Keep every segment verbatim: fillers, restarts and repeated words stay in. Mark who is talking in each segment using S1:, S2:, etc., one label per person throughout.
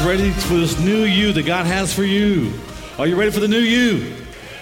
S1: ready for this new you that God has for you? Are you ready for the new you?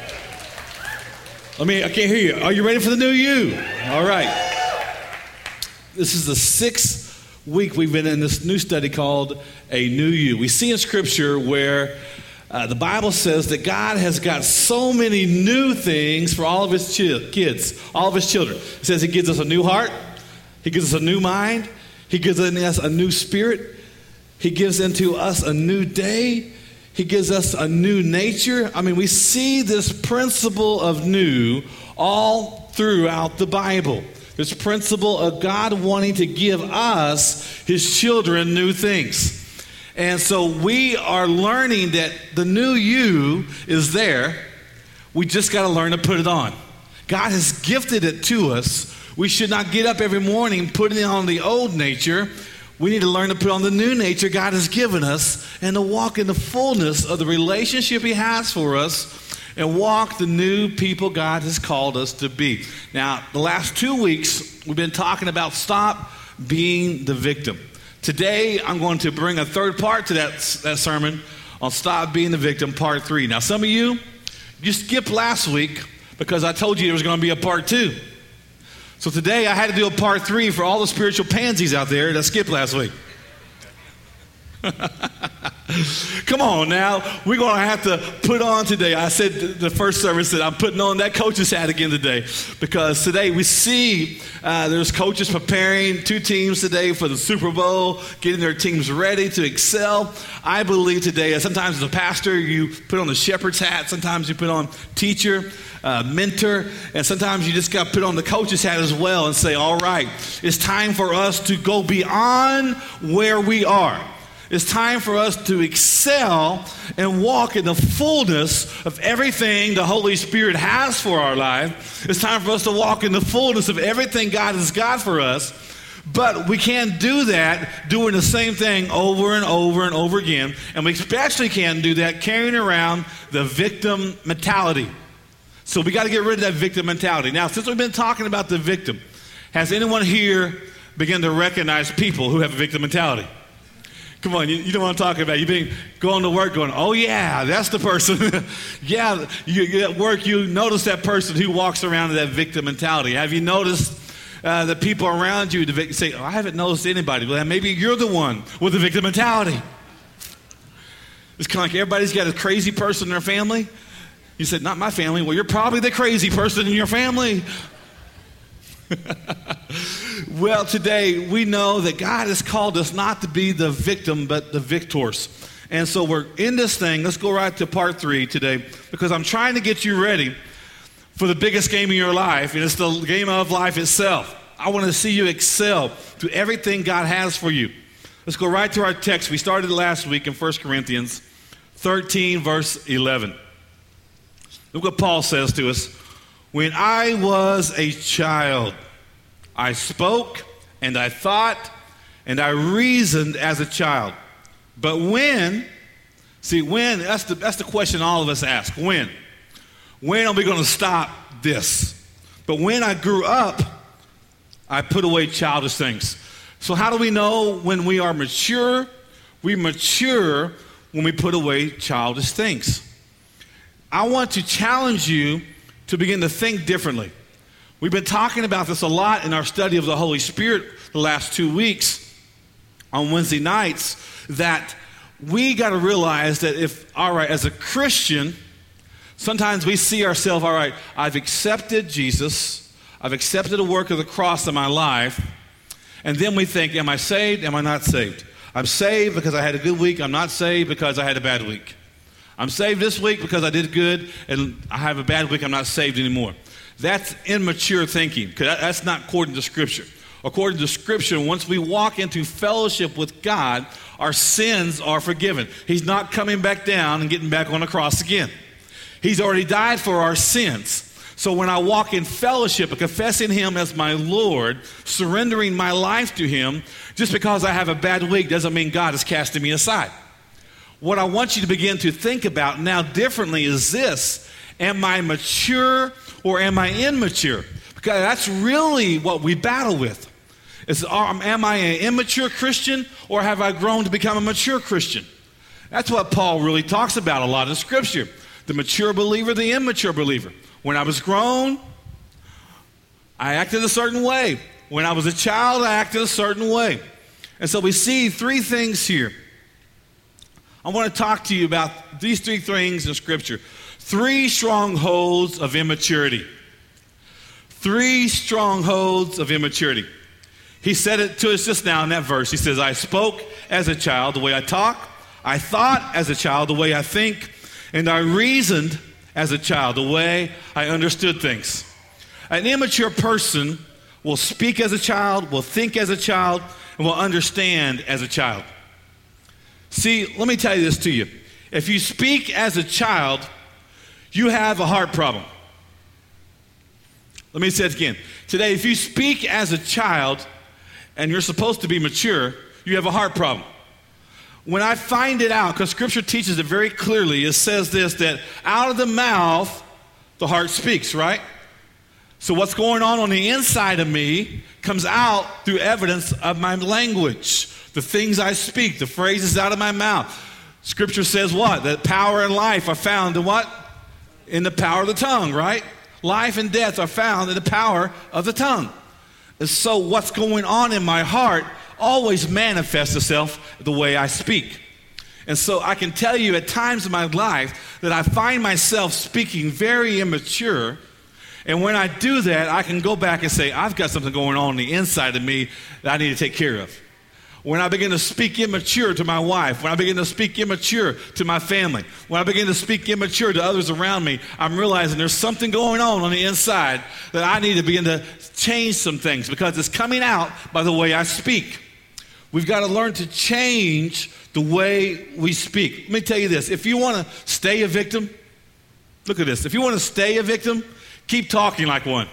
S1: I mean, I can't hear you. Are you ready for the new you? All right. This is the sixth week we've been in this new study called A New You. We see in Scripture where uh, the Bible says that God has got so many new things for all of his chi- kids, all of his children. It says he gives us a new heart. He gives us a new mind. He gives us a new spirit. He gives into us a new day. He gives us a new nature. I mean, we see this principle of new all throughout the Bible. This principle of God wanting to give us, his children, new things. And so we are learning that the new you is there. We just got to learn to put it on. God has gifted it to us. We should not get up every morning putting on the old nature. We need to learn to put on the new nature God has given us and to walk in the fullness of the relationship he has for us and walk the new people God has called us to be. Now, the last two weeks, we've been talking about stop being the victim. Today, I'm going to bring a third part to that, that sermon on stop being the victim, part three. Now, some of you, you skipped last week because I told you there was going to be a part two. So today I had to do a part three for all the spiritual pansies out there that skipped last week. Come on now, we're going to have to put on today. I said the first service that I'm putting on that coach's hat again today because today we see uh, there's coaches preparing two teams today for the Super Bowl, getting their teams ready to excel. I believe today, sometimes as a pastor, you put on the shepherd's hat, sometimes you put on teacher, uh, mentor, and sometimes you just got to put on the coach's hat as well and say, all right, it's time for us to go beyond where we are. It's time for us to excel and walk in the fullness of everything the Holy Spirit has for our life. It's time for us to walk in the fullness of everything God has got for us. But we can't do that doing the same thing over and over and over again. And we especially can't do that carrying around the victim mentality. So we got to get rid of that victim mentality. Now, since we've been talking about the victim, has anyone here begun to recognize people who have a victim mentality? Come on, you, you know what I'm talking about. You've been going to work going, oh yeah, that's the person. yeah, you, you at work you notice that person who walks around with that victim mentality. Have you noticed uh, the people around you the, say, oh, I haven't noticed anybody. Well, maybe you're the one with the victim mentality. It's kind of like everybody's got a crazy person in their family. You said, not my family. Well, you're probably the crazy person in your family. Well, today we know that God has called us not to be the victim, but the victors. And so we're in this thing. Let's go right to part three today because I'm trying to get you ready for the biggest game in your life, and it's the game of life itself. I want to see you excel through everything God has for you. Let's go right to our text. We started last week in First Corinthians thirteen, verse eleven. Look what Paul says to us. When I was a child, I spoke and I thought and I reasoned as a child. But when, see when, that's the, that's the question all of us ask. When? When are we going to stop this? But when I grew up, I put away childish things. So how do we know when we are mature? We mature when we put away childish things. I want to challenge you to begin to think differently. We've been talking about this a lot in our study of the Holy Spirit the last two weeks on Wednesday nights, that we got to realize that if, all right, as a Christian, sometimes we see ourselves, all right, I've accepted Jesus, I've accepted the work of the cross in my life, and then we think, am I saved, am I not saved? I'm saved because I had a good week, I'm not saved because I had a bad week. I'm saved this week because I did good, and I have a bad week, I'm not saved anymore. That's immature thinking, because that's not according to Scripture. According to Scripture, once we walk into fellowship with God, our sins are forgiven. He's not coming back down and getting back on the cross again. He's already died for our sins. So when I walk in fellowship, confessing him as my Lord, surrendering my life to him, just because I have a bad week doesn't mean God is casting me aside. What I want you to begin to think about now differently is this: am I mature or am I immature? Because that's really what we battle with. Is, am I an immature Christian or have I grown to become a mature Christian? That's what Paul really talks about a lot in Scripture. The mature believer, the immature believer. When I was grown, I acted a certain way. When I was a child, I acted a certain way. And so we see three things here. I want to talk to you about these three things in Scripture. Three strongholds of immaturity. Three strongholds of immaturity. He said it to us just now in that verse. He says, I spoke as a child the way I talk. I thought as a child the way I think. And I reasoned as a child the way I understood things. An immature person will speak as a child, will think as a child, and will understand as a child. See, let me tell you this to you. If you speak as a child, you have a heart problem. Let me say it again. Today, if you speak as a child and you're supposed to be mature, you have a heart problem. When I find it out, because Scripture teaches it very clearly, it says this, that out of the mouth, the heart speaks, right? So what's going on on the inside of me comes out through evidence of my language, the things I speak, the phrases out of my mouth. Scripture says what? That power and life are found in what? In the power of the tongue, right? Life and death are found in the power of the tongue. And so what's going on in my heart always manifests itself the way I speak. And so I can tell you at times in my life that I find myself speaking very immature. And when I do that, I can go back and say, I've got something going on on the inside of me that I need to take care of. When I begin to speak immature to my wife, when I begin to speak immature to my family, when I begin to speak immature to others around me, I'm realizing there's something going on on the inside that I need to begin to change some things because it's coming out by the way I speak. We've got to learn to change the way we speak. Let me tell you this. If you want to stay a victim, look at this. If you want to stay a victim, keep talking like one.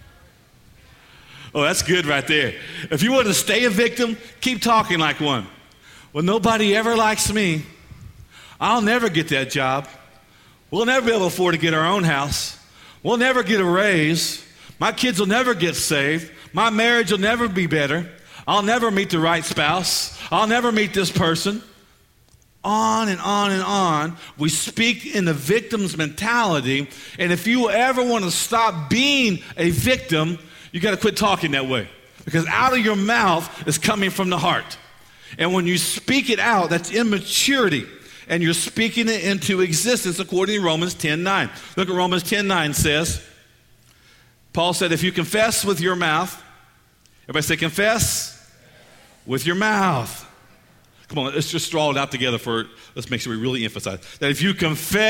S1: Oh, that's good right there. If you want to stay a victim, keep talking like one. Well, nobody ever likes me. I'll never get that job. We'll never be able to afford to get our own house. We'll never get a raise. My kids will never get saved. My marriage will never be better. I'll never meet the right spouse. I'll never meet this person. On and on and on. We speak in the victim's mentality. And if you ever want to stop being a victim, you got to quit talking that way. Because out of your mouth is coming from the heart. And when you speak it out, that's immaturity. And you're speaking it into existence according to Romans ten nine. Look at Romans ten nine says, Paul said, if you confess with your mouth, everybody say confess with your mouth. Come on, let's just draw it out together for, let's make sure we really emphasize that if you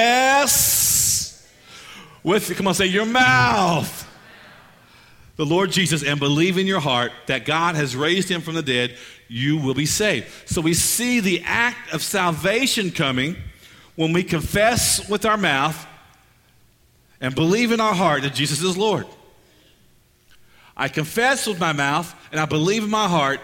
S1: confess with, come on, say your mouth, the Lord Jesus, and believe in your heart that God has raised him from the dead, you will be saved. So we see the act of salvation coming when we confess with our mouth and believe in our heart that Jesus is Lord. I confess with my mouth and I believe in my heart,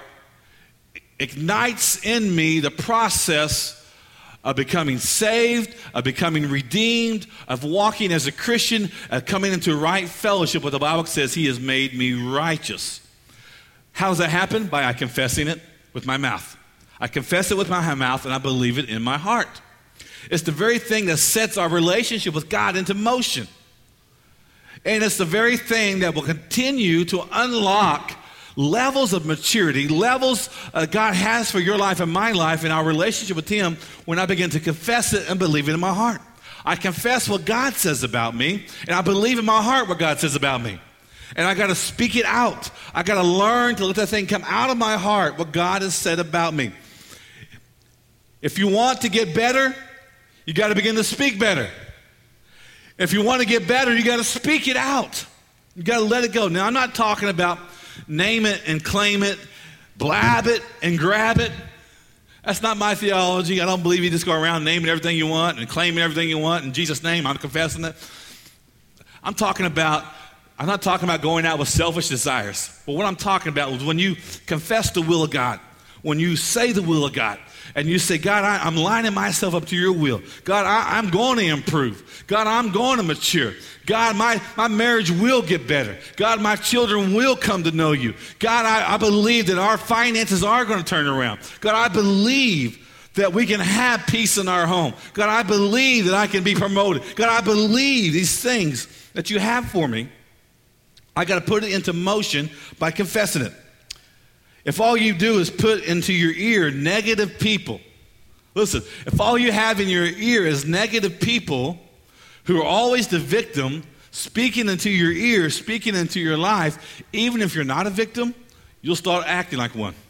S1: ignites in me the process of becoming saved, of becoming redeemed, of walking as a Christian, of coming into right fellowship with the Bible says he has made me righteous. How does that happen? By confessing it with my mouth. I confess it with my mouth and I believe it in my heart. It's the very thing that sets our relationship with God into motion. And it's the very thing that will continue to unlock levels of maturity, levels uh, God has for your life and my life and our relationship with him when I begin to confess it and believe it in my heart. I confess what God says about me, and I believe in my heart what God says about me. And I got to speak it out. I got to learn to let that thing come out of my heart, what God has said about me. If you want to get better, you got to begin to speak better. If you want to get better, you got to speak it out. You got to let it go. Now, I'm not talking about name it and claim it, blab it and grab it. That's not my theology. I don't believe you just go around naming everything you want and claiming everything you want in Jesus' name. I'm confessing it. I'm talking about, I'm not talking about going out with selfish desires. But what I'm talking about is when you confess the will of God, when you say the will of God, and you say, God, I, I'm lining myself up to your will. God, I, I'm going to improve. God, I'm going to mature. God, my, my marriage will get better. God, my children will come to know you. God, I, I believe that our finances are going to turn around. God, I believe that we can have peace in our home. God, I believe that I can be promoted. God, I believe these things that you have for me. I got to put it into motion by confessing it. If all you do is put into your ear negative people, listen, if all you have in your ear is negative people who are always the victim, speaking into your ear, speaking into your life, even if you're not a victim, you'll start acting like one.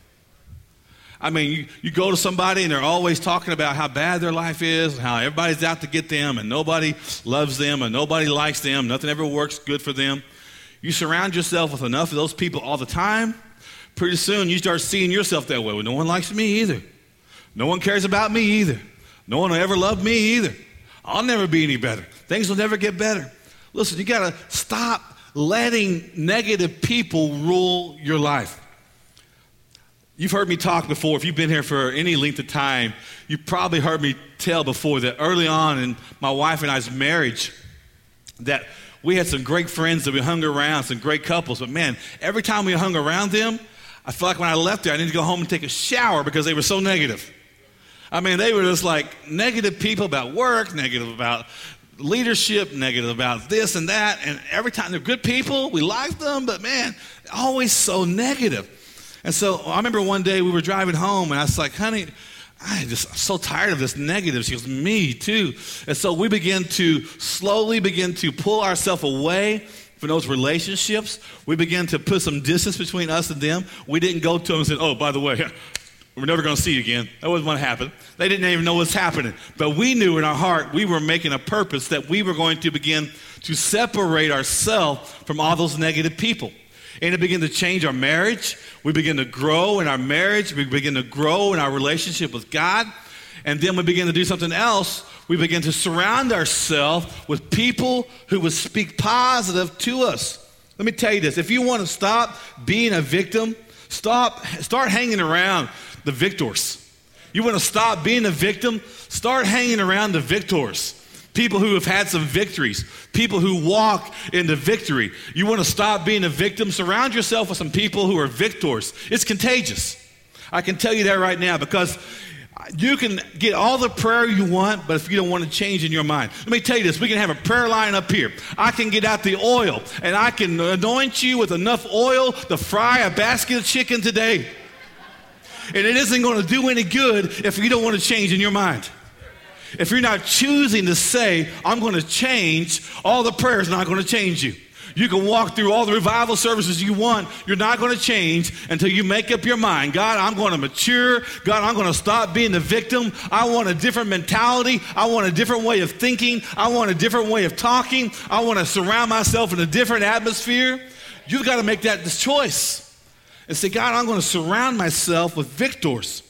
S1: I mean, you, you go to somebody and they're always talking about how bad their life is, and how everybody's out to get them, and nobody loves them, and nobody likes them, nothing ever works good for them. You surround yourself with enough of those people all the time, pretty soon you start seeing yourself that way. Well, no one likes me either. No one cares about me either. No one will ever love me either. I'll never be any better. Things will never get better. Listen, you got to stop letting negative people rule your life. You've heard me talk before. If you've been here for any length of time, you've probably heard me tell before that early on in my wife and I's marriage that we had some great friends that we hung around, some great couples. But man, every time we hung around them, I felt like when I left there, I needed to go home and take a shower because they were so negative. I mean, they were just like negative people about work, negative about leadership, negative about this and that. And every time they're good people, we liked them, but man, always so negative. And so I remember one day we were driving home and I was like, honey, I'm just so tired of this negative. She goes, me too. And so we began to slowly begin to pull ourselves away from those relationships. We began to put some distance between us and them. We didn't go to them and say, oh, by the way, we're never going to see you again. That wasn't what happened. They didn't even know what's happening. But we knew in our heart we were making a purpose that we were going to begin to separate ourselves from all those negative people. And it began to change our marriage. We began to grow in our marriage. We began to grow in our relationship with God. And then we began to do something else. We began to surround ourselves with people who would speak positive to us. Let me tell you this. If you want to stop being a victim, stop, start hanging around the victors. You want to stop being a victim? Start hanging around the victors. People who have had some victories. People who walk into victory. You want to stop being a victim? Surround yourself with some people who are victors. It's contagious. I can tell you that right now because you can get all the prayer you want, but if you don't want to change in your mind. Let me tell you this. We can have a prayer line up here. I can get out the oil, and I can anoint you with enough oil to fry a basket of chicken today. And it isn't going to do any good if you don't want to change in your mind. If you're not choosing to say, I'm going to change, all the prayer is not going to change you. You can walk through all the revival services you want. You're not going to change until you make up your mind. God, I'm going to mature. God, I'm going to stop being the victim. I want a different mentality. I want a different way of thinking. I want a different way of talking. I want to surround myself in a different atmosphere. You've got to make that choice and say, God, I'm going to surround myself with victors.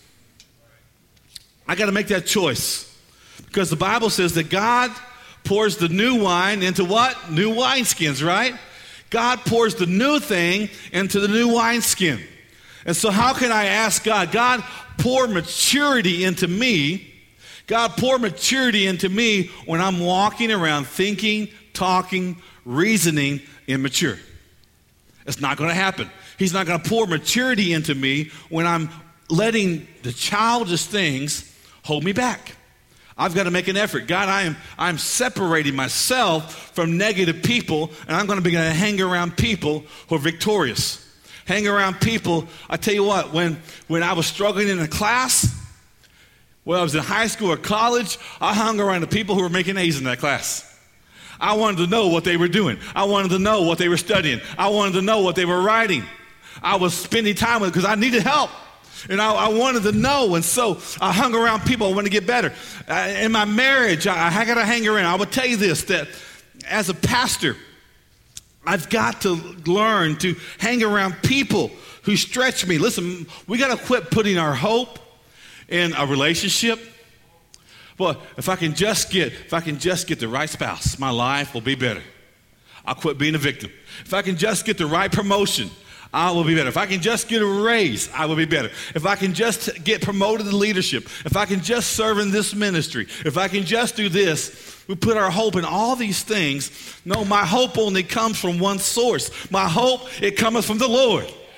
S1: I got to make that choice. Because the Bible says that God pours the new wine into what? New wineskins, right? God pours the new thing into the new wineskin. And so how can I ask God, God, pour maturity into me. God, pour maturity into me when I'm walking around thinking, talking, reasoning immature. It's not going to happen. He's not going to pour maturity into me when I'm letting the childish things hold me back. I've got to make an effort. God, I am I'm separating myself from negative people, and I'm going to begin to hang around people who are victorious. Hang around people. I tell you what, when, when I was struggling in a class, when I was in high school or college, I hung around the people who were making A's in that class. I wanted to know what they were doing. I wanted to know what they were studying. I wanted to know what they were writing. I was spending time with them because I needed help. And I, I wanted to know, and so I hung around people. I wanted to get better. Uh, in my marriage, I, I got to hang around. I would tell you this, that as a pastor, I've got to learn to hang around people who stretch me. Listen, we got to quit putting our hope in a relationship. Well, if I can just get, if I can just get the right spouse, my life will be better. I'll quit being a victim. If I can just get the right promotion, I will be better. If I can just get a raise, I will be better. If I can just get promoted to leadership, if I can just serve in this ministry, if I can just do this, we put our hope in all these things. No, my hope only comes from one source. My hope, it comes from the Lord.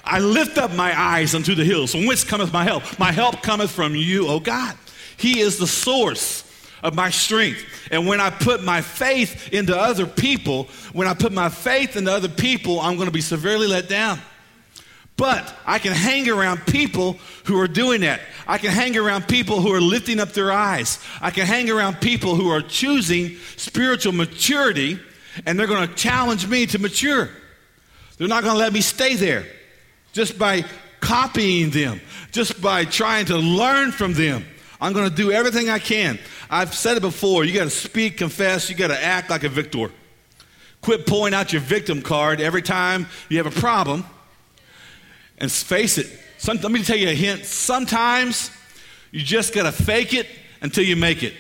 S1: I lift up my eyes unto the hills. From whence cometh my help? My help cometh from you, O God. He is the source of my strength. And when I put my faith into other people, when I put my faith into other people, I'm going to be severely let down. But I can hang around people who are doing that. I can hang around people who are lifting up their eyes. I can hang around people who are choosing spiritual maturity, and they're going to challenge me to mature. They're not going to let me stay there just by copying them, just by trying to learn from them. I'm going to do everything I can. I've said it before. You got to speak, confess. You got to act like a victor. Quit pulling out your victim card every time you have a problem. And face it. Some, let me tell you a hint. Sometimes you just got to fake it until you make it.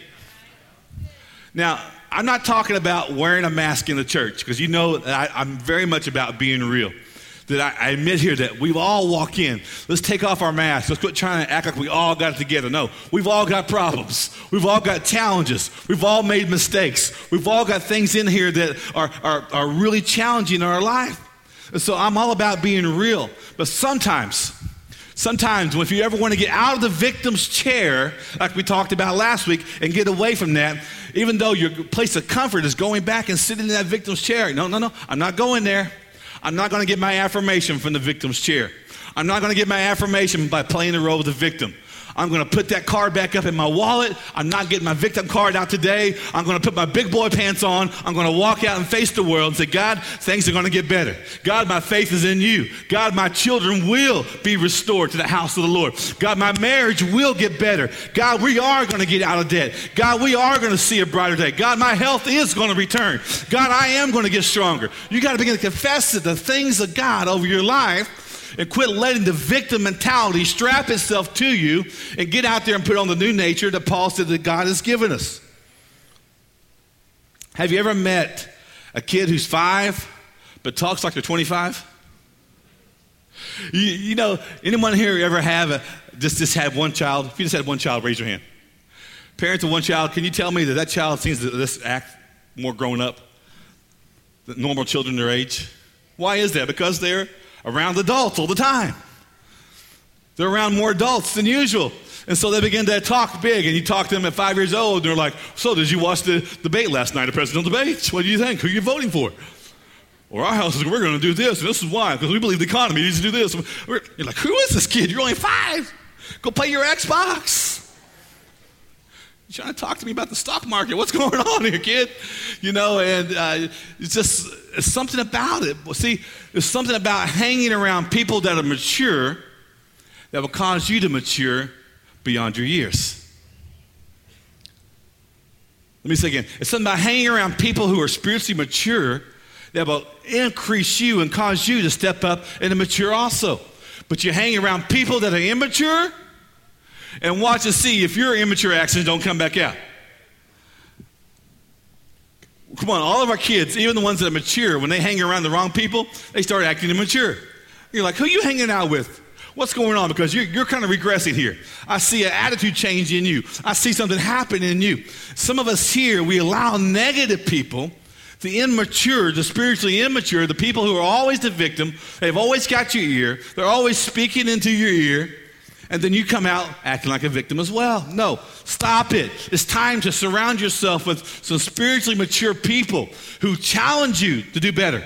S1: Now, I'm not talking about wearing a mask in the church, because you know I, I'm very much about being real. That I, I admit here that we've all walked in. Let's take off our masks. Let's quit trying to act like we all got it together. No, we've all got problems. We've all got challenges. We've all made mistakes. We've all got things in here that are, are, are really challenging in our life. And so I'm all about being real. But sometimes, sometimes if you ever want to get out of the victim's chair, like we talked about last week, and get away from that, even though your place of comfort is going back and sitting in that victim's chair. No, no, no, I'm not going there. I'm not going to get my affirmation from the victim's chair. I'm not going to get my affirmation by playing the role of the victim. I'm going to put that card back up in my wallet. I'm not getting my victim card out today. I'm going to put my big boy pants on. I'm going to walk out and face the world and say, God, things are going to get better. God, my faith is in you. God, my children will be restored to the house of the Lord. God, my marriage will get better. God, we are going to get out of debt. God, we are going to see a brighter day. God, my health is going to return. God, I am going to get stronger. You got to begin to confess the things of God over your life. And quit letting the victim mentality strap itself to you and get out there and put on the new nature that Paul said that God has given us. Have you ever met a kid who's five but talks like they're twenty-five? You, you know, anyone here ever have a, just, just have one child? If you just had one child, raise your hand. Parents of one child, can you tell me that that child seems to this act more grown up than normal children their age? Why is that? Because they're around adults all the time. They're around more adults than usual. And so they begin to talk big, and you talk to them at five years old, and they're like, so did you watch the debate last night, the presidential debate? What do you think? Who are you voting for? Or our house is, we're going to do this, and this is why, because we believe the economy needs to do this. We're, you're like, who is this kid? You're only five. Go play your Xbox. You're trying to talk to me about the stock market. What's going on here, kid? You know, and uh, it's just it's something about it. Well, see, there's something about hanging around people that are mature that will cause you to mature beyond your years. Let me say again. It's something about hanging around people who are spiritually mature that will increase you and cause you to step up and to mature also. But you hang around people that are immature, and watch and see if your immature actions don't come back out. Come on, all of our kids, even the ones that are mature, when they hang around the wrong people, they start acting immature. You're like, who are you hanging out with? What's going on? Because you're, you're kind of regressing here. I see an attitude change in you. I see something happen in you. Some of us here, we allow negative people, the immature, the spiritually immature, the people who are always the victim, they've always got your ear, they're always speaking into your ear, and then you come out acting like a victim as well. No, stop it. It's time to surround yourself with some spiritually mature people who challenge you to do better.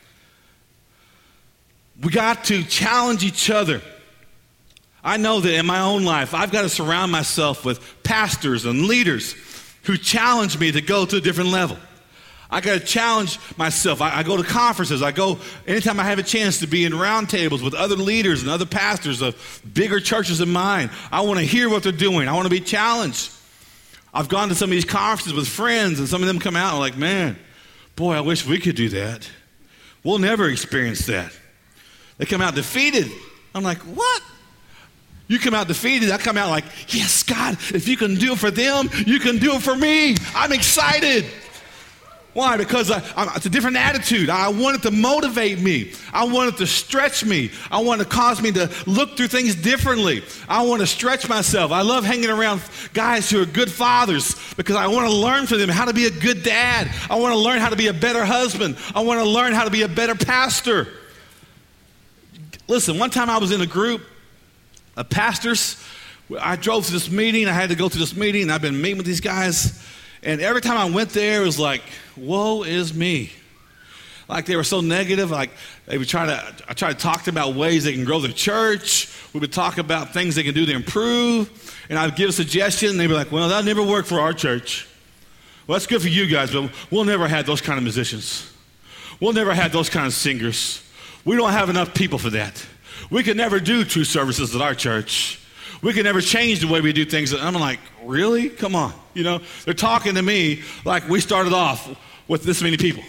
S1: We got to challenge each other. I know that in my own life, I've got to surround myself with pastors and leaders who challenge me to go to a different level. I got to challenge myself. I, I go to conferences. I go anytime I have a chance to be in round tables with other leaders and other pastors of bigger churches than mine. I want to hear what they're doing. I want to be challenged. I've gone to some of these conferences with friends, and some of them come out and are like, man, boy, I wish we could do that. We'll never experience that. They come out defeated. I'm like, what? You come out defeated. I come out like, yes, God, if you can do it for them, you can do it for me. I'm excited. Why? Because I, I, it's a different attitude. I want it to motivate me. I want it to stretch me. I want it to cause me to look through things differently. I want to stretch myself. I love hanging around guys who are good fathers because I want to learn from them how to be a good dad. I want to learn how to be a better husband. I want to learn how to be a better pastor. Listen, one time I was in a group of pastors. I drove to this meeting. I had to go to this meeting. And I've been meeting with these guys. And every time I went there, it was like, woe is me. Like they were so negative. Like they would try to, I try to talk to them about ways they can grow their church. We would talk about things they can do to improve. And I would give a suggestion. And they'd be like, well, that never worked for our church. Well, that's good for you guys, but we'll never have those kind of musicians. We'll never have those kind of singers. We don't have enough people for that. We could never do two services at our church. We could never change the way we do things. I'm like, really? Come on. You know, they're talking to me like we started off with this many people.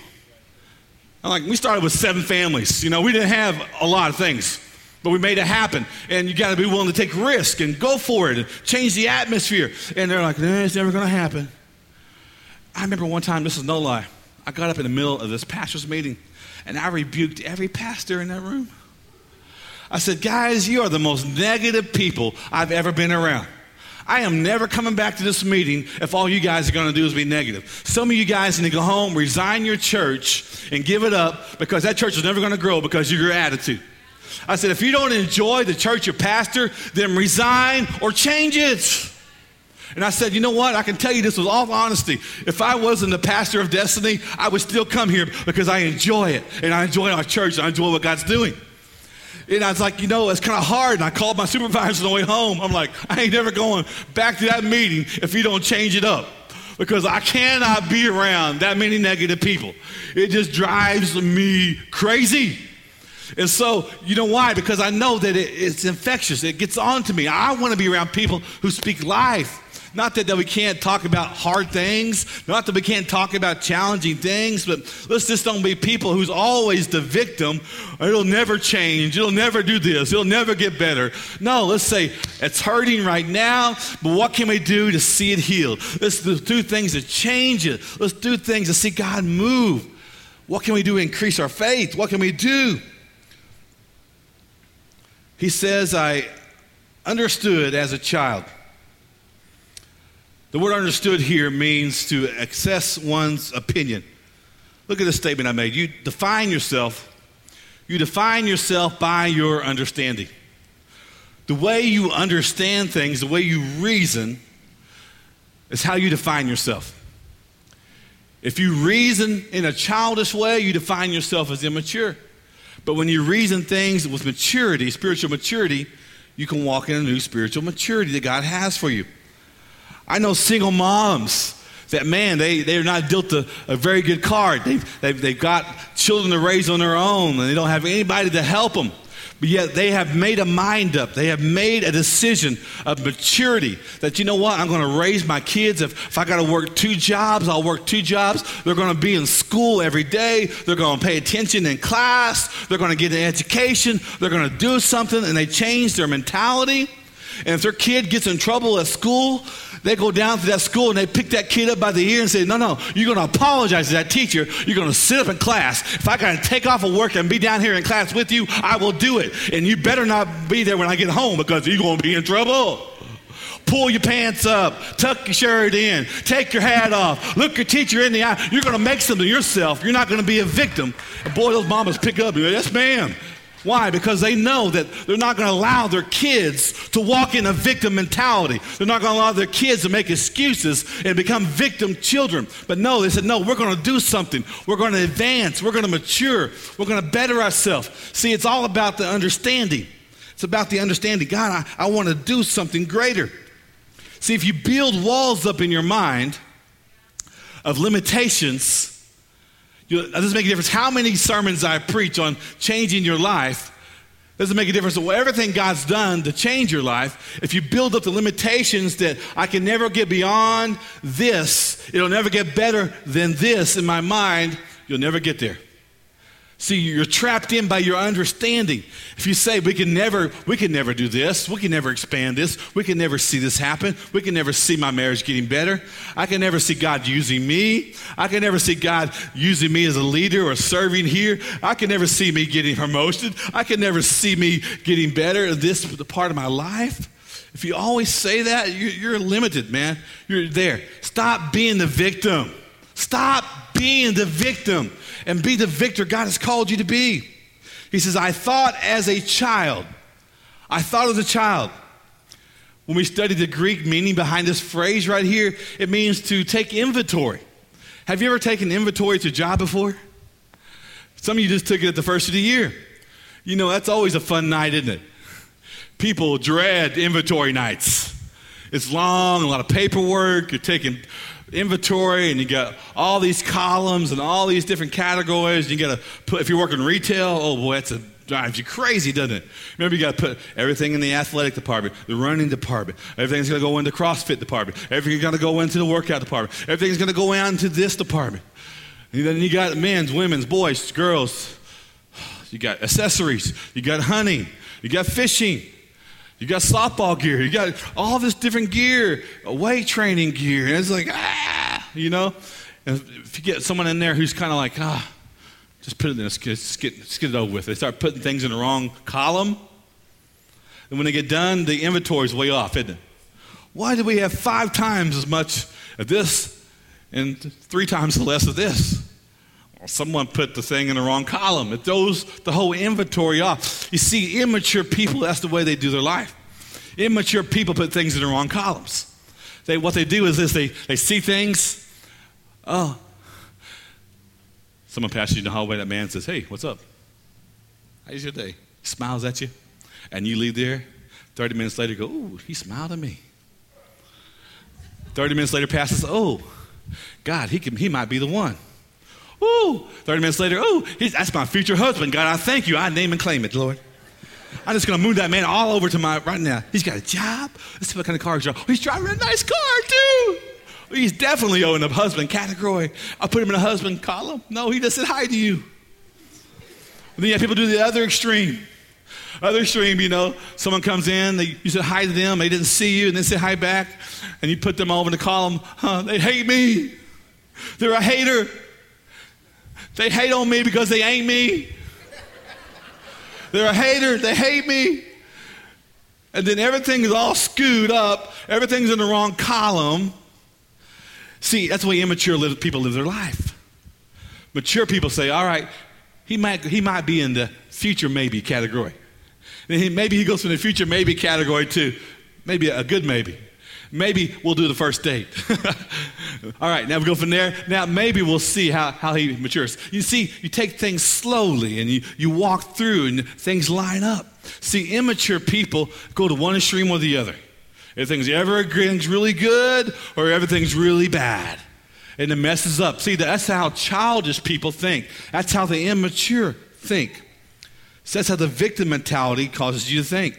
S1: I'm like, we started with seven families. You know, we didn't have a lot of things, but we made it happen. And you got to be willing to take risk and go for it and change the atmosphere. And they're like, nah, it's never going to happen. I remember one time, this is no lie, I got up in the middle of this pastor's meeting and I rebuked every pastor in that room. I said, guys, you are the most negative people I've ever been around. I am never coming back to this meeting if all you guys are going to do is be negative. Some of you guys need to go home, resign your church, and give it up because that church is never going to grow because of your attitude. I said, if you don't enjoy the church you're pastor, then resign or change it. And I said, you know what? I can tell you this with all honesty. If I wasn't the pastor of Destiny, I would still come here because I enjoy it. And I enjoy our church. And I enjoy what God's doing. And I was like, you know, it's kind of hard. And I called my supervisor on the way home. I'm like, I ain't never going back to that meeting if you don't change it up. Because I cannot be around that many negative people. It just drives me crazy. And so, you know why? Because I know that it, it's infectious. It gets on to me. I want to be around people who speak life. Not that, that we can't talk about hard things, not that we can't talk about challenging things, but let's just don't be people who's always the victim. It'll never change. It'll never do this. It'll never get better. No, let's say it's hurting right now, but what can we do to see it healed? Let's do things to change it. Let's do things to see God move. What can we do to increase our faith? What can we do? He says, I understood as a child. The word understood here means to access one's opinion. Look at this statement I made. You define yourself. You define yourself by your understanding. The way you understand things, the way you reason, is how you define yourself. If you reason in a childish way, you define yourself as immature. But when you reason things with maturity, spiritual maturity, you can walk in a new spiritual maturity that God has for you. I know single moms that, man, they, they're not dealt a, a very good card. They've, they've, they've got children to raise on their own, and they don't have anybody to help them. But yet they have made a mind up. They have made a decision of maturity that, you know what, I'm going to raise my kids. If, if I got to work two jobs, I'll work two jobs. They're going to be in school every day. They're going to pay attention in class. They're going to get an education. They're going to do something, and they change their mentality. And if their kid gets in trouble at school, they go down to that school and they pick that kid up by the ear and say, no, no, you're going to apologize to that teacher. You're going to sit up in class. If I got to take off of work and be down here in class with you, I will do it. And you better not be there when I get home because you're going to be in trouble. Pull your pants up. Tuck your shirt in. Take your hat off. Look your teacher in the eye. You're going to make something of yourself. You're not going to be a victim. And boy, those mamas pick up and go, yes, ma'am. Why? Because they know that they're not going to allow their kids to walk in a victim mentality. They're not going to allow their kids to make excuses and become victim children. But no, they said, no, we're going to do something. We're going to advance. We're going to mature. We're going to better ourselves. See, it's all about the understanding. It's about the understanding. God, I, I want to do something greater. See, if you build walls up in your mind of limitations, it doesn't make a difference how many sermons I preach on changing your life. It doesn't make a difference of everything God's done to change your life. If you build up the limitations that I can never get beyond this, it'll never get better than this in my mind, you'll never get there. See, you're trapped in by your understanding. If you say we can never, we can never do this, we can never expand this, we can never see this happen, we can never see my marriage getting better, I can never see God using me, I can never see God using me as a leader or serving here, I can never see me getting promoted, I can never see me getting better in this part of my life. If you always say that, you're, you're limited, man. You're there. Stop being the victim. Stop being the victim and be the victor God has called you to be. He says, I thought as a child. I thought as a child. When we studied the Greek meaning behind this phrase right here, it means to take inventory. Have you ever taken inventory to a job before? Some of you just took it at the first of the year. You know, that's always a fun night, isn't it? People dread inventory nights. It's long, a lot of paperwork. You're taking inventory, and you got all these columns and all these different categories. You got to put, if you're working retail, oh boy, that's a drives you crazy, doesn't it? Remember, you got to put everything in the athletic department, the running department. Everything's going to go into the CrossFit department. Everything's going to go into the workout department. Everything's going to go into this department. And then you got men's, women's, boys, girls. You got accessories. You got hunting. You got fishing. You got softball gear. You got all this different gear, weight training gear. And it's like, ah, you know. And if you get someone in there who's kind of like, ah, just put it in, let's get, let's, get, let's get it over with. They start putting things in the wrong column. And when they get done, the inventory is way off, isn't it? Why do we have five times as much of this and three times less of this? Well, someone put the thing in the wrong column. It throws the whole inventory off. You see, immature people, that's the way they do their life. Immature people put things in the wrong columns. They, what they do is this, they, they see things, oh, someone passes you in the hallway, that man says, hey, what's up? How's your day? He smiles at you, and you leave there. thirty minutes later, you go, ooh, he smiled at me. thirty minutes later passes, oh, God, he can, he might be the one. Ooh, thirty minutes later, oh, that's my future husband. God, I thank you. I name and claim it, Lord. I'm just going to move that man all over to my, right now. He's got a job. Let's see what kind of car he's driving. Oh, he's driving a nice car, too. He's definitely owing a husband category. I'll put him in a husband column. No, he just said hi to you. And then you have people do the other extreme. Other extreme, you know, someone comes in, they, you said hi to them, they didn't see you, and then say hi back, and you put them all over in the column. Huh, they hate me. They're a hater. They hate on me because they ain't me. They're a hater. They hate me. And then everything is all skewed up. Everything's in the wrong column. See, that's the way immature live, people live their life. Mature people say, all right, he might, he might be in the future maybe category. And he, maybe he goes from the future maybe category to maybe a good maybe. Maybe we'll do the first date. All right, now we go from there. Now maybe we'll see how, how he matures. You see, you take things slowly and you, you walk through and things line up. See, immature people go to one extreme or the other. Everything's everything's really good or everything's really bad. And it messes up. See, that's how childish people think. That's how the immature think. So that's how the victim mentality causes you to think.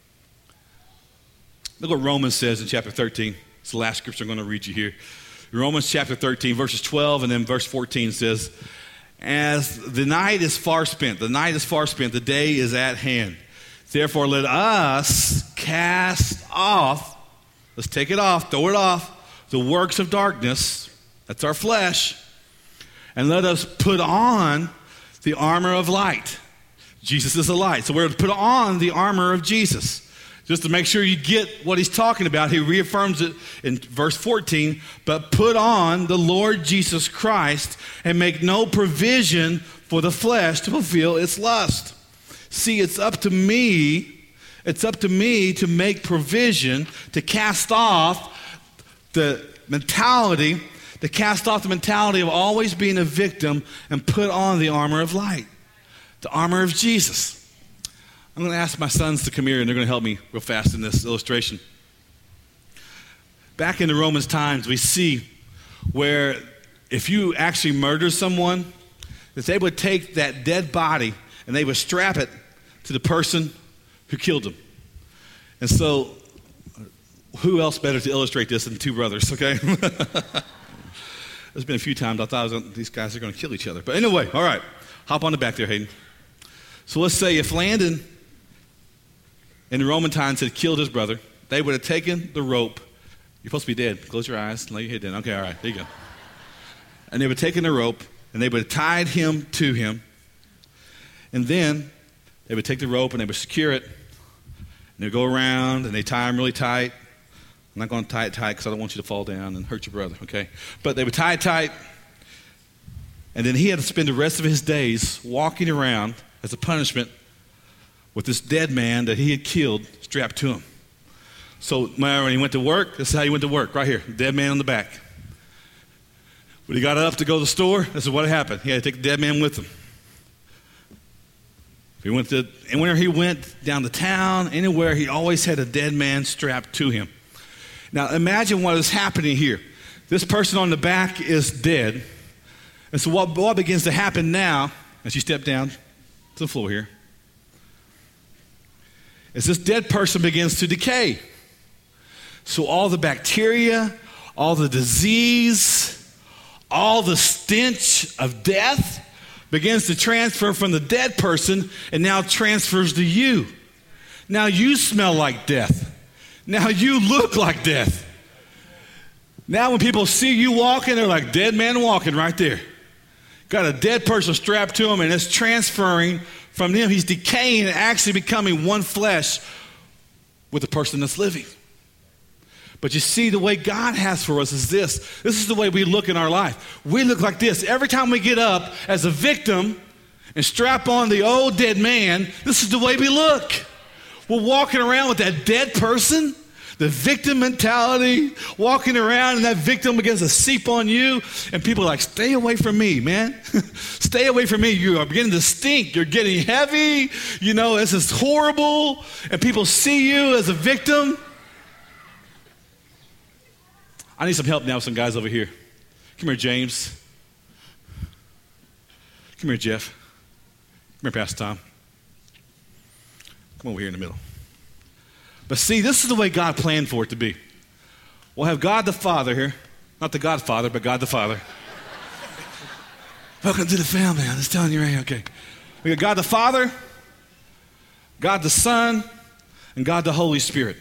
S1: Look what Romans says in chapter thirteen. It's the last scripture I'm going to read you here. Romans chapter thirteen, verses twelve, and then verse fourteen says, as the night is far spent, the night is far spent, the day is at hand. Therefore, let us cast off, let's take it off, throw it off, the works of darkness, that's our flesh, and let us put on the armor of light. Jesus is the light. So we're to put on the armor of Jesus. Just to make sure you get what he's talking about, he reaffirms it in verse fourteen, but put on the Lord Jesus Christ and make no provision for the flesh to fulfill its lust. See, it's up to me, it's up to me to make provision, to cast off the mentality, to cast off the mentality of always being a victim and put on the armor of light, the armor of Jesus. I'm going to ask my sons to come here, and they're going to help me real fast in this illustration. Back in the Romans times, we see where if you actually murder someone, that they would take that dead body and they would strap it to the person who killed them. And so, who else better to illustrate this than two brothers, okay? There's been a few times I thought I was gonna, these guys are going to kill each other. But anyway, all right, hop on the back there, Hayden. So let's say if Landon in the Roman times had killed his brother, they would have taken the rope. You're supposed to be dead. Close your eyes. Lay your head down. Okay, all right. There you go. And they would have taken the rope, and they would have tied him to him. And then they would take the rope, and they would secure it. And they would go around, and they tie him really tight. I'm not going to tie it tight because I don't want you to fall down and hurt your brother, okay? But they would tie it tight. And then he had to spend the rest of his days walking around as a punishment with this dead man that he had killed strapped to him. So when he went to work, this is how he went to work, right here, dead man on the back. When he got up to go to the store, this is what happened. He had to take the dead man with him. He went to, and whenever he went down to town, anywhere, he always had a dead man strapped to him. Now imagine what is happening here. This person on the back is dead. And so what, what begins to happen now, as you step down to the floor here, is this dead person begins to decay. So all the bacteria, all the disease, all the stench of death begins to transfer from the dead person and now transfers to you. Now you smell like death. Now you look like death. Now when people see you walking, they're like, dead man walking right there. Got a dead person strapped to him, and it's transferring from him. He's decaying and actually becoming one flesh with the person that's living. But you see, the way God has for us is this. This is the way we look in our life. We look like this. Every time we get up as a victim and strap on the old dead man, this is the way we look. We're walking around with that dead person, the victim mentality, walking around, and that victim begins to seep on you, and people are like, stay away from me, man. Stay away from me. You are beginning to stink. You're getting heavy. You know, this is horrible. And people see you as a victim. I need some help now with some guys over here. Come here, James. Come here, Jeff. Come here, Pastor Tom. Come over here in the middle. But see, this is the way God planned for it to be. We'll have God the Father here. Not the Godfather, but God the Father. Welcome to the family. I'm just telling you right here. Okay. We got God the Father, God the Son, and God the Holy Spirit.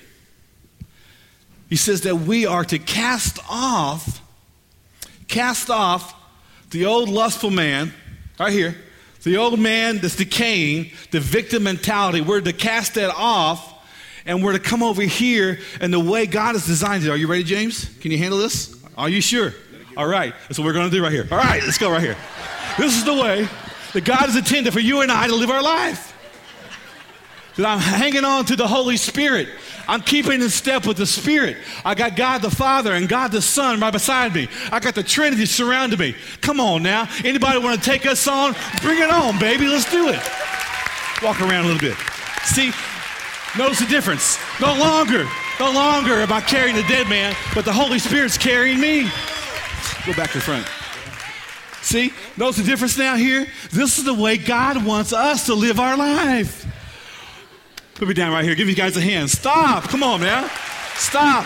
S1: He says that we are to cast off, cast off the old lustful man, right here, the old man that's decaying, the victim mentality. We're to cast that off, and we're to come over here and the way God has designed it. Are you ready, James? Can you handle this? Are you sure? All right, that's what we're going to do right here. All right, let's go right here. This is the way that God has intended for you and I to live our life. That I'm hanging on to the Holy Spirit. I'm keeping in step with the Spirit. I got God the Father and God the Son right beside me. I got the Trinity surrounding me. Come on now. Anybody want to take us on? Bring it on, baby. Let's do it. Walk around a little bit. See, notice the difference. No longer, no longer am I carrying the dead man, but the Holy Spirit's carrying me. Go back to the front. See, notice the difference now here? This is the way God wants us to live our life. Put me down right here. Give you guys a hand. Stop. Come on, man. Stop.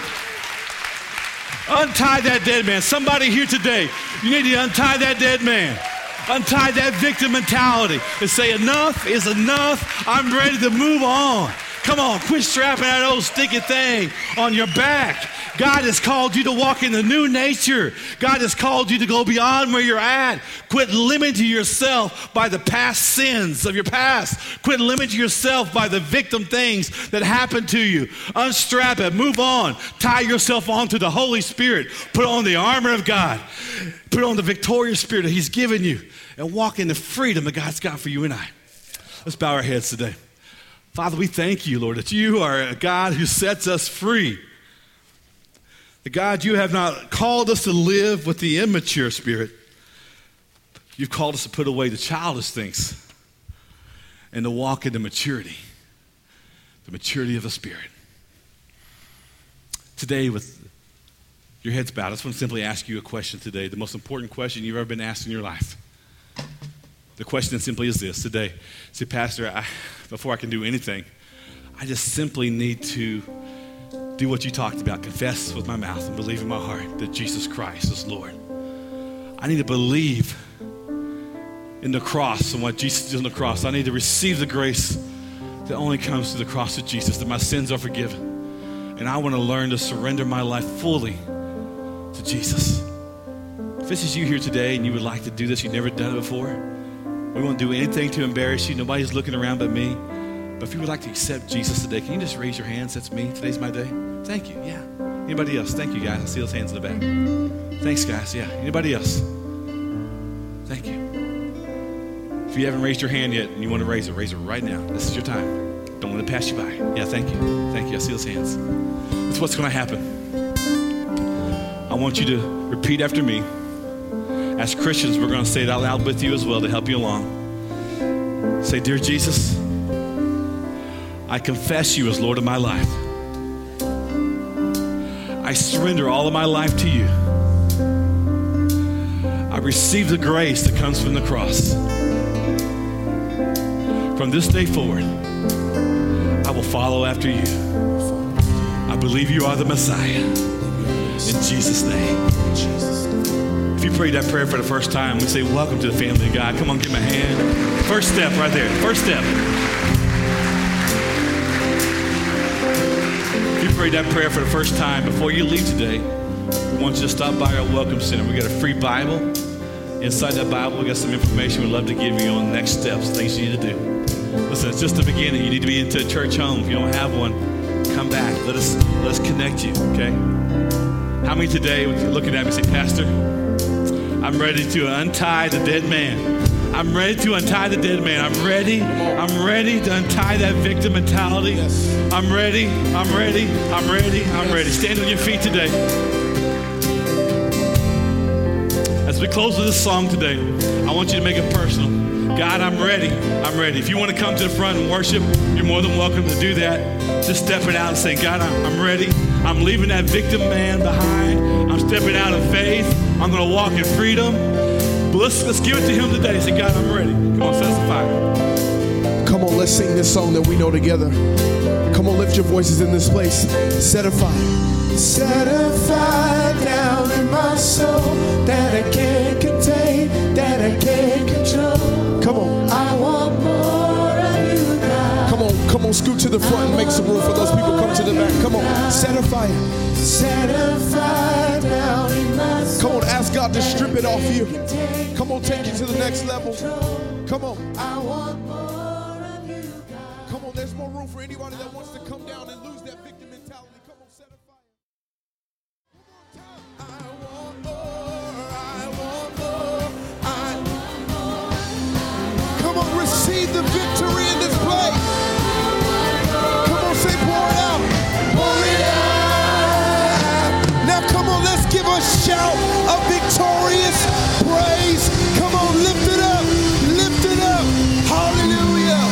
S1: Untie that dead man. Somebody here today, you need to untie that dead man. Untie that victim mentality and say, enough is enough. I'm ready to move on. Come on, quit strapping that old sticky thing on your back. God has called you to walk in the new nature. God has called you to go beyond where you're at. Quit limiting yourself by the past sins of your past. Quit limiting yourself by the victim things that happened to you. Unstrap it. Move on. Tie yourself onto the Holy Spirit. Put on the armor of God. Put on the victorious spirit that He's given you. And walk in the freedom that God's got for you and I. Let's bow our heads today. Father, we thank you, Lord, that you are a God who sets us free. The God, you have not called us to live with the immature spirit. You've called us to put away the childish things and to walk into maturity, the maturity of the Spirit. Today, with your heads bowed, I just want to simply ask you a question today, the most important question you've ever been asked in your life. The question simply is this today. Say, Pastor, I, before I can do anything, I just simply need to do what you talked about, confess with my mouth and believe in my heart that Jesus Christ is Lord. I need to believe in the cross and what Jesus did on the cross. I need to receive the grace that only comes through the cross of Jesus, that my sins are forgiven. And I want to learn to surrender my life fully to Jesus. If this is you here today and you would like to do this, you've never done it before, we won't do anything to embarrass you. Nobody's looking around but me. But if you would like to accept Jesus today, can you just raise your hands? That's me. Today's my day. Thank you. Yeah. Anybody else? Thank you, guys. I see those hands in the back. Thanks, guys. Yeah. Anybody else? Thank you. If you haven't raised your hand yet and you want to raise it, raise it right now. This is your time. Don't let it pass you by. Yeah, thank you. Thank you. I see those hands. That's what's going to happen. I want you to repeat after me. As Christians, we're going to say it out loud with you as well to help you along. Say, dear Jesus, I confess you as Lord of my life. I surrender all of my life to you. I receive the grace that comes from the cross. From this day forward, I will follow after you. I believe you are the Messiah. In Jesus' name. If you prayed that prayer for the first time, we say, welcome to the family of God. Come on, give me a hand. First step right there. First step. If you prayed that prayer for the first time, before you leave today, we want you to stop by our Welcome Center. We got a free Bible. Inside that Bible, we got some information we'd love to give you on next steps, things you need to do. Listen, it's just the beginning. You need to be into a church home. If you don't have one, come back. Let us, let us connect you, okay? How many today would you looking at me and say, Pastor, I'm ready to untie the dead man. I'm ready to untie the dead man. I'm ready. I'm ready to untie that victim mentality. I'm ready. I'm ready. I'm ready. I'm ready. Stand on your feet today. As we close with this song today, I want you to make it personal. God, I'm ready. I'm ready. If you want to come to the front and worship, you're more than welcome to do that. Just stepping out and saying, God, I'm, I'm ready. I'm leaving that victim man behind. I'm stepping out in faith. I'm going to walk in freedom. But let's, let's give it to him today. Say, God, I'm ready. Come on, set us afire.
S2: Come on, let's sing this song that we know together. Come on, lift your voices in this place. Set a fire.
S3: Set a fire down in my soul that I can't contain, that I can't control.
S2: Come on.
S3: I want more of you, God.
S2: Come on, come on, scoot to the front and make some room for those people. Come to the back. Come on, set a fire.
S3: Set a fire down in my soul.
S2: Come on, ask God to strip it off you. Come on, take you to the next level. Come on.
S3: I want more of you, God.
S2: Come on, there's more room for anybody that wants to come down and lose that victim mentality. Come on, set a fire.
S3: I want more, I want more, I want more.
S2: Come on, receive the victory in this place. Come on, say pour it out. Pour it out. Now come on, let's give a shout of victorious praise. Come on, lift it up, lift it up. Hallelujah.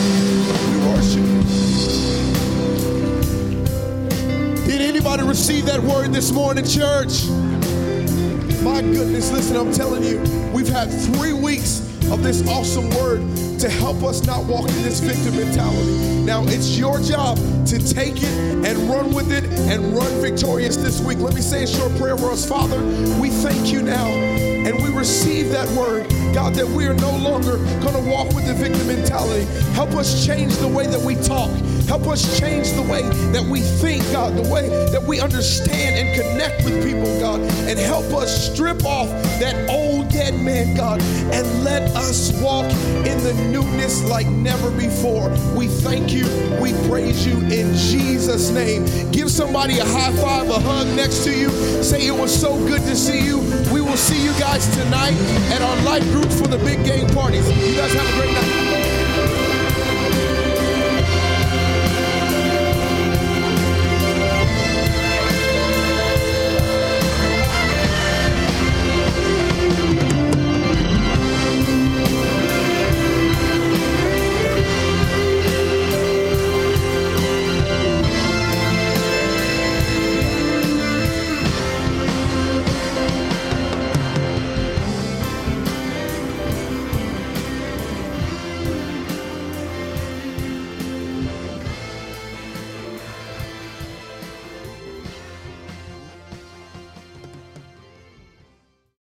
S2: We worship. Did anybody receive that word this morning, church? My goodness, listen, I'm telling you, we've had three weeks of this awesome word to help us not walk in this victim mentality. Now, it's your job to take it and run with it and run victorious this week. Let me say a short prayer for us. Father, we thank you now and we receive that word, God, that we are no longer going to walk with the victim mentality. Help us change the way that we talk. Help us change the way that we think, God, the way that we understand and connect with people, God, and help us strip off that old dead man, God, and let us walk in the newness like never before. We thank you. We praise you in Jesus' name. Give somebody a high five, a hug next to you. Say it was so good to see you. We will see you guys tonight at our life group for the big game parties. You guys have a great night.